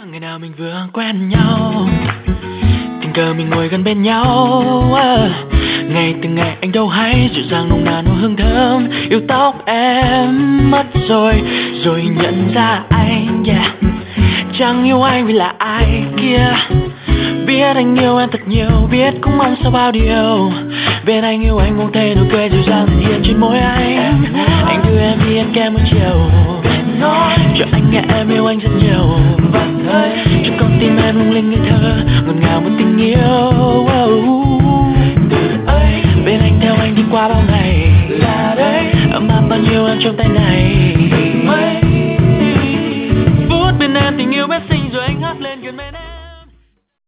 Ngày nào mình vừa quen nhau, tình cờ mình ngồi gần bên nhau. Ngày từng ngày anh đâu hay dịu dàng nồng nàn hương thơm yêu tóc em mất rồi, rồi nhận ra anh chẳng yêu anh vì là ai kia. Biết anh yêu em thật nhiều, biết cũng mong sao bao điều. Bên anh yêu anh không thể nụ cười dịu dàng hiện trên môi anh. Anh đưa em đi ăn kem buổi chiều, cho anh nghe em yêu anh rất nhiều. Trong con tim em lung linh ngây thơ, ngọt ngào một tình yêu.